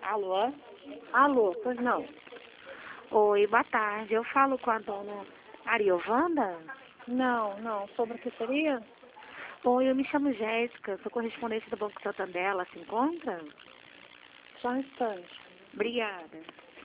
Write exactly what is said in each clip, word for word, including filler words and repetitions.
Alô? Alô, pois não. Oi, boa tarde. Eu falo com a dona Ariovanda? Não, não. Sobre o que seria? Oi, eu me chamo Jéssica, sou correspondente do Banco Santander. Ela se encontra? Só um instante. Obrigada.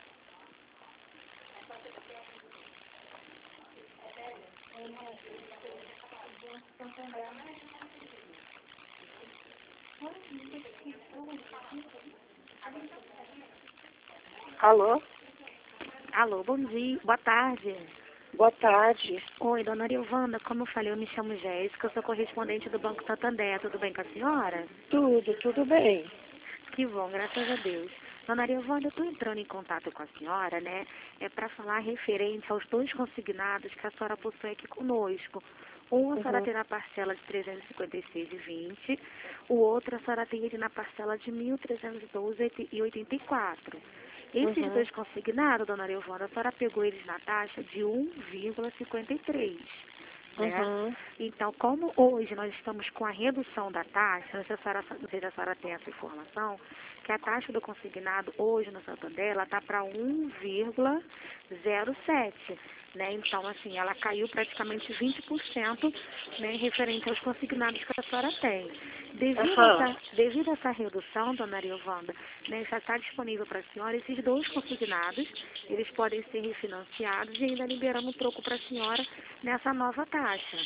Alô? Alô, bom dia. Boa tarde. Boa tarde. Oi, dona Ariovanda, como eu falei, eu me chamo Jéssica, sou correspondente do Banco Santander. Tudo bem com a senhora? Tudo, tudo bem. Que bom, graças a Deus. Dona Ariovanda, eu estou entrando em contato com a senhora, né? É para falar referente aos dois consignados que a senhora possui aqui conosco. Um a senhora Uhum. tem na parcela de trezentos e cinquenta e seis e vinte, o outro a senhora tem ele na parcela de mil trezentos e doze e oitenta e quatro. Esses Uhum. dois consignados, dona Ariovanda, a senhora pegou eles na taxa de um vírgula cinquenta e três. Né? Uhum. Então, como hoje nós estamos com a redução da taxa, não sei se a senhora, não sei se a senhora tem essa informação, que a taxa do consignado hoje no Santander, ela está para um vírgula zero sete, né? Então, assim, ela caiu praticamente vinte por cento, né, referente aos consignados que a senhora tem. Devido a Aham. essa, devido a essa redução, dona Ariovanda, né, já está disponível para a senhora esses dois consignados, eles podem ser refinanciados e ainda liberamos um troco para a senhora nessa nova taxa.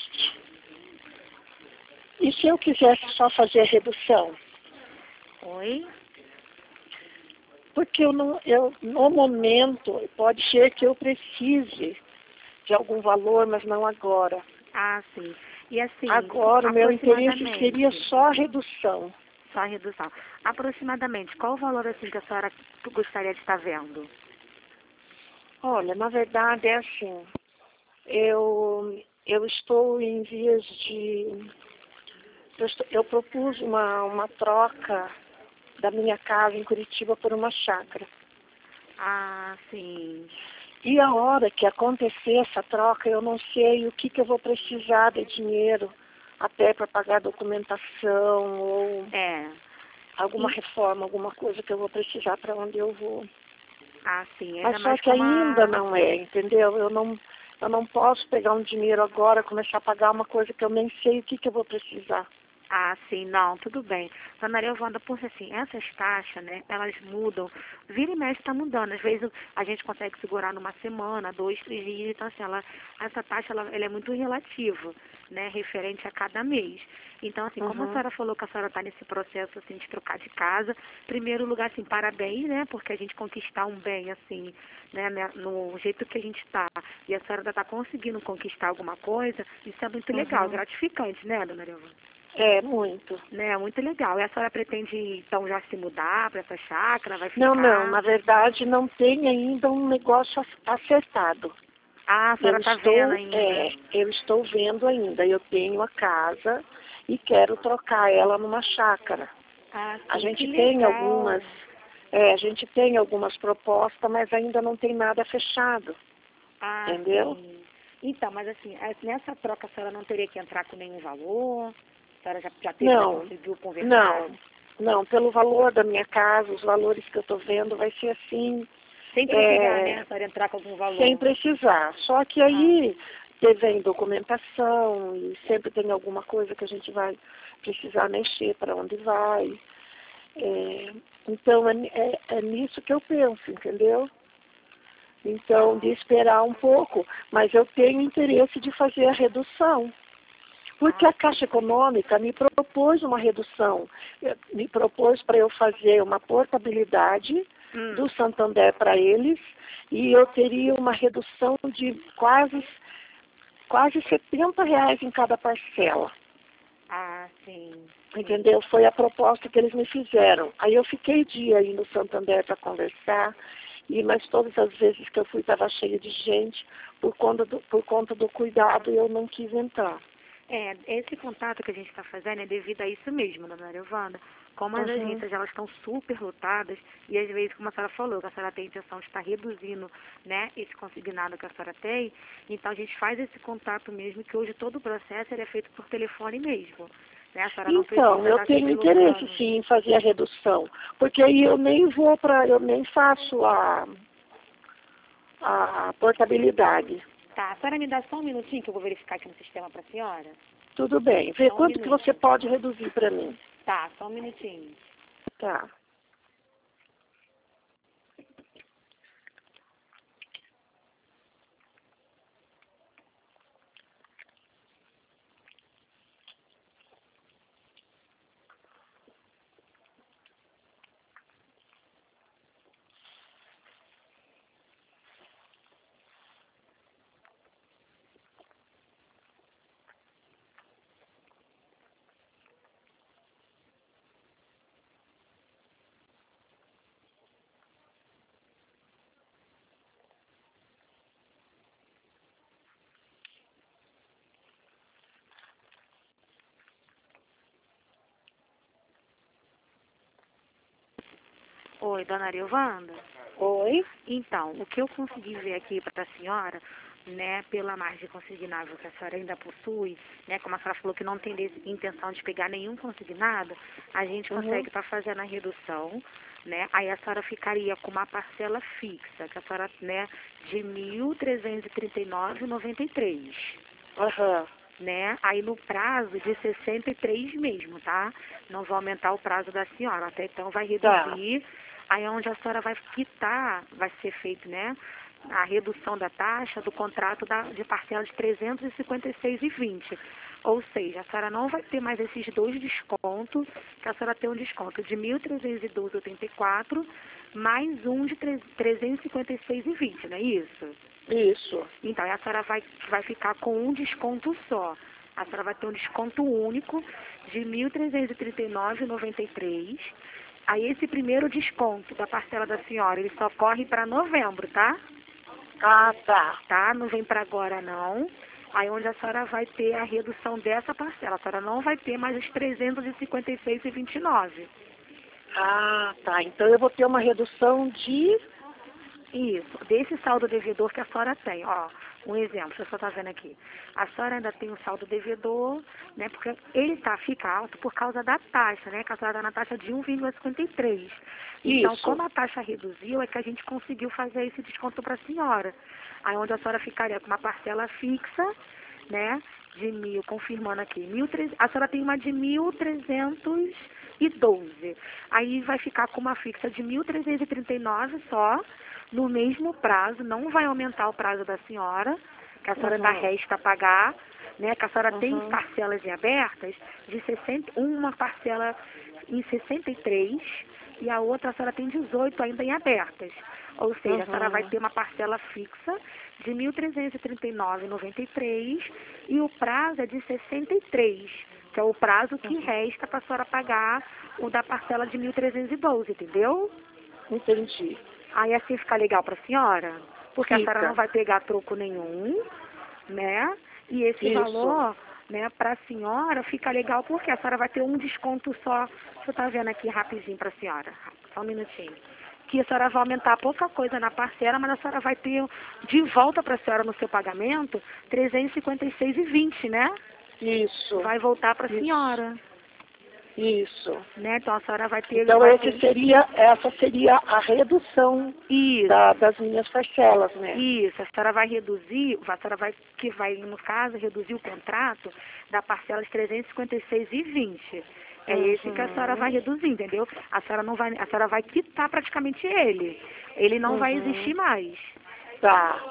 E se eu quisesse só fazer a redução? Oi? Porque eu não, eu, no momento, pode ser que eu precise de algum valor, mas não agora. Ah, sim. E assim, Agora o meu interesse seria aproximadamente, só a redução. só a redução. Aproximadamente, qual o valor assim que a senhora gostaria de estar vendo? Olha, na verdade é assim. Eu, eu estou em vias de... Eu, estou- eu propus uma, uma troca da minha casa em Curitiba por uma chácara. Ah, sim. E a hora que acontecer essa troca, eu não sei o que, que eu vou precisar de dinheiro, até para pagar documentação ou É. alguma E, reforma, alguma coisa que eu vou precisar para onde eu vou. ah, sim. Ainda Mas só mais que como ainda a... não é, entendeu? Eu não, eu não posso pegar um dinheiro agora, começar a pagar uma coisa que eu nem sei o que, que eu vou precisar. Ah, sim, não, tudo bem. Dona Maria Wanda, porque assim, essas taxas, né, elas mudam, vira e mexe está mudando. Às vezes a gente consegue segurar numa semana, dois, três dias, então assim, ela, essa taxa ela, ela é muito relativa, né, referente a cada mês. Então, assim, como a Uhum. senhora falou que a senhora está nesse processo, assim, de trocar de casa, primeiro lugar, assim, parabéns, né, porque a gente conquistar um bem, assim, né, né, no jeito que a gente está, e a senhora ainda está conseguindo conquistar alguma coisa, isso é muito legal, Uhum. gratificante, né, dona Maria Wanda? É, muito. Né, muito legal. E a senhora pretende, então, já se mudar para essa chácara? Vai Não, não, ficar? na verdade não tem ainda um negócio ac- acertado. Ah, a Eu senhora está vendo estou, ainda. é, eu estou vendo ainda. Eu tenho a casa e quero trocar ela numa chácara. Ah, A sim, que gente tem legal. algumas, é, a gente tem algumas propostas, mas ainda não tem nada fechado, Ah, entendeu? sim. Então, mas assim, eh, nessa troca a senhora não teria que entrar com nenhum valor? A senhora já, já teve, já Não, conseguiu conversar? não, não. Pelo valor da minha casa, os valores que eu estou vendo, vai ser assim, Sem precisar, né, é, a senhora entrar com algum sem valor? precisar. Só que Ah, aí vem documentação e sempre tem alguma coisa que a gente vai precisar mexer para onde vai. É, então é, é, é nisso que eu penso, entendeu? Então, de ah, esperar um pouco, mas eu tenho interesse de fazer a redução. Porque ah, a Caixa Econômica me propôs uma redução, eh, me propôs para eu fazer uma portabilidade hum, do Santander para eles, e eu teria uma redução de quase, quase setenta reais em cada parcela. ah, sim, sim. Entendeu? Foi a proposta que eles me fizeram. Aí eu fiquei dia aí no Santander para conversar, e, mas todas as vezes que eu fui estava cheio de gente, por conta, do, por conta do cuidado, eu não quis entrar. É, esse contato que a gente está fazendo é devido a isso mesmo, dona Maria Wanda. Como as Uhum, agências elas estão super lotadas e às vezes, como a senhora falou, que a senhora tem a intenção de estar reduzindo, né, esse consignado que a senhora tem, então a gente faz esse contato mesmo, que hoje todo o processo ele é feito por telefone mesmo. Né? A senhora não Então, precisa eu dar tenho aquele interesse plano. sim em fazer a redução, porque aí eu nem vou para, eu nem faço a, a portabilidade. Tá, a senhora me dá só um minutinho que eu vou verificar aqui no sistema para a senhora? Tudo bem. Vê Só um quanto que minuto. você pode reduzir para mim. Tá, só um minutinho. Tá. Oi, dona Ariovanda? Oi? Então, o que eu consegui ver aqui para a senhora, né, pela margem consignável que a senhora ainda possui, né, como a senhora falou que não tem des- intenção de pegar nenhum consignado, a gente Uhum. consegue estar fazendo a redução, né, aí a senhora ficaria com uma parcela fixa, que a senhora, né, de mil trezentos e trinta e nove reais e noventa e três centavos. Aham. Né? Aí no prazo de sessenta e três mesmo, tá? Não vou aumentar o prazo da senhora, até então vai reduzir. Aí onde a senhora vai quitar, vai ser feito, né? A redução da taxa do contrato da, de parcela de trezentos e cinquenta e seis reais e vinte centavos. Ou seja, a senhora não vai ter mais esses dois descontos, que a senhora tem um desconto de mil trezentos e doze reais e oitenta e quatro centavos, mais um de trezentos e cinquenta e seis reais e vinte centavos, não é isso? Isso. Então, a senhora vai, vai ficar com um desconto só. A senhora vai ter um desconto único de mil trezentos e trinta e nove reais e noventa e três centavos. Aí, esse primeiro desconto da parcela da senhora, ele só corre para novembro, tá? Ah, tá. Tá? Não vem para agora, não. Aí, onde a senhora vai ter a redução dessa parcela. A senhora não vai ter mais os trezentos e cinquenta e seis reais e vinte e nove centavos. Ah, tá. Então eu vou ter uma redução de... Isso, desse saldo devedor que a senhora tem, ó, um exemplo, você só está vendo aqui. A senhora ainda tem um saldo devedor, né, porque ele tá, fica alto por causa da taxa, né, que a senhora dá na taxa de um vírgula cinquenta e três. Então, Isso. como a taxa reduziu, é que a gente conseguiu fazer esse desconto para a senhora. Aí onde a senhora ficaria com uma parcela fixa, né, de mil, confirmando aqui, mil, a senhora tem uma de mil trezentos e doze. Aí vai ficar com uma fixa de mil trezentos e trinta e nove só, no mesmo prazo, não vai aumentar o prazo da senhora, que a senhora ainda Uhum. resta pagar, né? Que a senhora tem Uhum. parcelas em abertas, de sessenta, uma parcela em sessenta e três e a outra a senhora tem dezoito ainda em abertas. Ou seja, a senhora vai Uhum. ter uma parcela fixa de mil trezentos e trinta e nove reais e noventa e três centavos e o prazo é de sessenta e três, que é o prazo que resta para a senhora pagar o da parcela de mil trezentos e doze, entendeu? Entendi. Aí assim fica legal para a senhora, porque a senhora não Fica. vai pegar troco nenhum, né? E esse Isso. valor, né, para a senhora fica legal porque a senhora vai ter um desconto só. Deixa eu estar vendo aqui rapidinho para a senhora, só um minutinho. Que a senhora vai aumentar pouca coisa na parcela, mas a senhora vai ter de volta para a senhora no seu pagamento trezentos e cinquenta e seis reais e vinte centavos, né? Isso. Vai voltar para a Isso. senhora, Isso. né? Então a senhora vai ter... Então vai esse ter... seria, essa seria a redução Isso. da- das minhas parcelas, né? Isso, a senhora vai reduzir, a senhora vai, que vai, no caso, reduzir o contrato da parcela de trezentos e cinquenta e seis reais e vinte centavos. É esse que a senhora vai Uhum. reduzir, entendeu? A senhora não vai, a senhora vai quitar praticamente ele. Ele não vai Uhum. existir mais, Tá.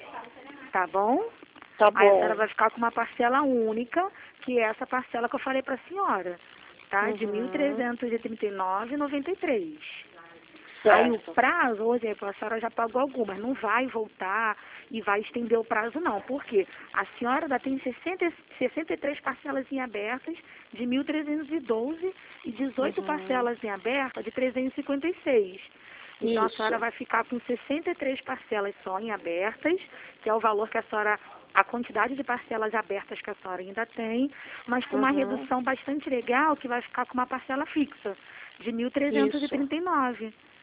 tá bom? Tá Aí a senhora bom. vai ficar com uma parcela única, que é essa parcela que eu falei para a senhora, tá? De mil Uhum. trezentos e trinta e nove reais e noventa e três centavos. Aí o Certo. prazo, por exemplo, a senhora já pagou algumas, não vai voltar e vai estender o prazo não. Por quê? A senhora ainda tem sessenta, sessenta e três parcelas em abertas de mil trezentos e doze e dezoito Uhum. parcelas em aberta de trezentos e cinquenta e seis. Então a Isso. senhora vai ficar com sessenta e três parcelas só em abertas, que é o valor que a senhora, a quantidade de parcelas abertas que a senhora ainda tem, mas com uma Uhum. redução bastante legal que vai ficar com uma parcela fixa de mil trezentos e trinta e nove.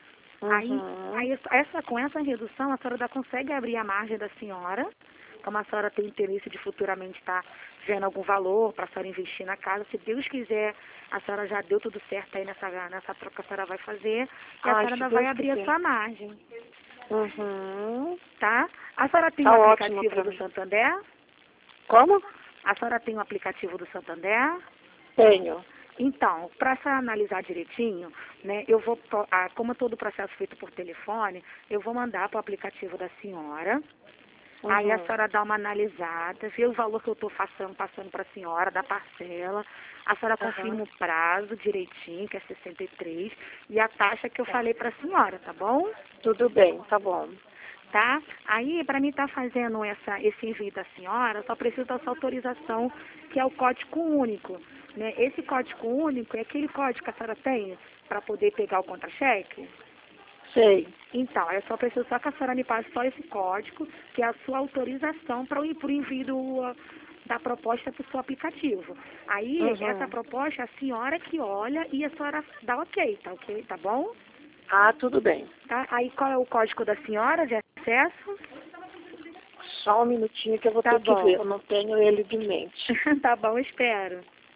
Uhum. Aí, aí essa, com essa redução, a senhora ainda consegue abrir a margem da senhora, como a senhora tem interesse de futuramente estar vendo algum valor para a senhora investir na casa. Se Deus quiser, a senhora já deu tudo certo aí nessa, nessa troca que a senhora vai fazer, e a Ai, senhora se ainda Deus vai abrir quiser. a sua margem, Uhum. tá? A senhora tem Tá o ótimo aplicativo pra do mim. Santander? Como? A senhora tem o aplicativo do Santander? Tenho. Então, para analisar direitinho, né, eu vou, pro- ah, como todo o processo feito por telefone, eu vou mandar para o aplicativo da senhora. Uhum. Aí a senhora dá uma analisada, vê o valor que eu estou passando, passando para a senhora, da parcela. A senhora Uhum. confirma o prazo direitinho, que é sessenta e três, e a taxa que eu Tá. falei para a senhora, tá bom? Tudo bem, tá bom. Tá? Aí, para mim estar fazendo essa, esse envio da senhora, eu só preciso dessa autorização, que é o código único. Né? Esse código único é aquele código que a senhora tem para poder pegar o contra-cheque? Sei. Então, eu só preciso só que a senhora me passe só esse código, que é a sua autorização para o envio do, da proposta para o seu aplicativo. Aí, Uhum. essa proposta, a senhora que olha e a senhora dá ok, tá ok? Tá bom? Ah, tudo bem. Tá? Aí, qual é o código da senhora de acesso? Só um minutinho que eu vou Tá ter bom. que ver. Eu não tenho ele de mente. Tá bom, espero.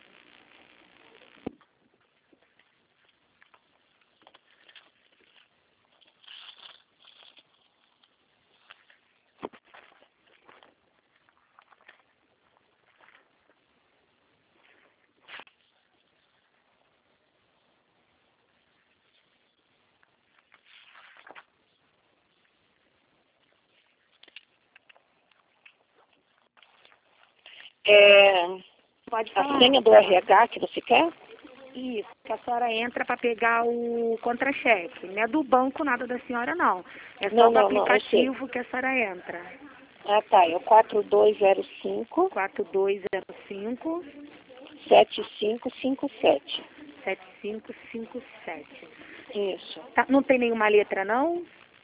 É Pode a falar. senha do R H que você quer? Isso, que a senhora entra para pegar o contra-cheque. Não é do banco nada da senhora, não. É só Não, do não, não, eu sei. aplicativo que a senhora entra. Ah, tá. É o quatro dois zero cinco, quatro dois zero cinco, sete cinco cinco sete. sete cinco cinco sete. Isso. Tá, não tem nenhuma letra, não?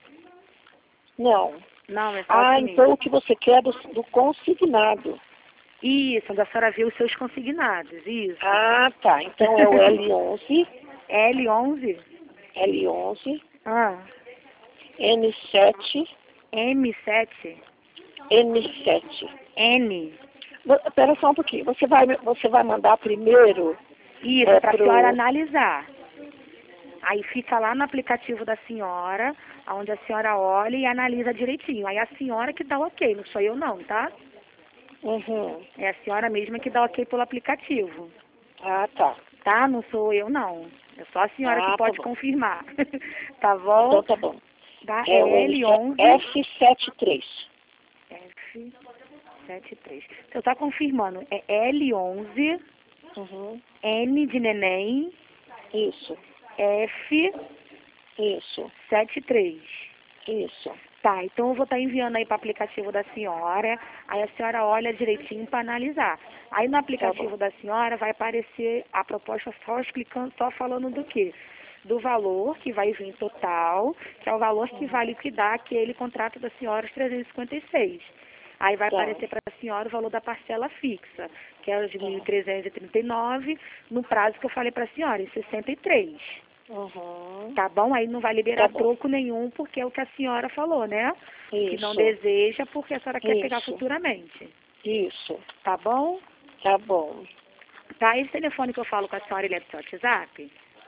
Não. Não, é só Ah, assim então mesmo. o que você quer é do, do consignado. Isso, onde a senhora vê os seus consignados, isso. Ah, tá. Então é o L onze, L onze, L onze, ah, N sete, M sete, N sete. N. Vo- Espera só um pouquinho. Você vai, você vai mandar primeiro Isso, é, para a pro... senhora analisar. Aí fica lá no aplicativo da senhora, onde a senhora olha e analisa direitinho. Aí a senhora que dá o ok, não sou eu não, tá? Uhum. É a senhora mesma que dá o ok pelo aplicativo, Ah, tá. tá? Não sou eu não. É só a senhora Ah, que tá pode bom. confirmar. Tá bom? Então tá bom. Tá? É o L onze F setenta e três. F setenta e três. Você está confirmando. É L onze, Uhum. N de neném, Isso, F isso, setenta e três. isso. Tá, então eu vou estar enviando aí para o aplicativo da senhora, aí a senhora olha direitinho para analisar. Aí no aplicativo da senhora vai aparecer a proposta só explicando, só falando do quê? Do valor que vai vir total, que é o valor que vai liquidar aquele contrato da senhora, os trezentos e cinquenta e seis. Aí vai Tá. aparecer para a senhora o valor da parcela fixa, que é os de mil trezentos e trinta e nove, no prazo que eu falei para a senhora, em sessenta e três. Uhum. Tá bom? Aí não vai liberar Tá bom. troco nenhum, porque é o que a senhora falou, né? Que não Isso, deseja, porque a senhora quer pegar Isso. futuramente. isso. Tá bom? Tá bom. Tá? Esse telefone que eu falo com a senhora, ele é do seu WhatsApp?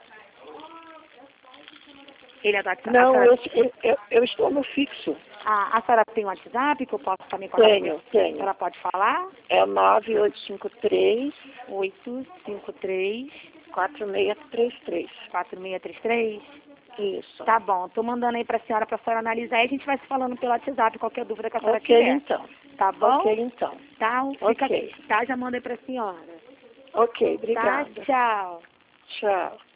Ele é do WhatsApp? Não, a, senhora... eu, eu, eu, eu estou no fixo. a, a senhora tem um WhatsApp que eu posso também colocar? Tenho, A tenho. senhora pode falar? É nove oito cinco três, oito cinco três, quatro seis três três. quatro seis três três. Isso. Tá bom, tô mandando aí pra senhora, pra senhora analisar e a gente vai se falando pelo WhatsApp, qualquer dúvida que a senhora Ok, tiver. então. Tá bom? Ok, então. Tá? Fica Ok. aqui. Tá? Já mandei pra senhora. Ok, Tá? obrigada. Tchau. Tchau.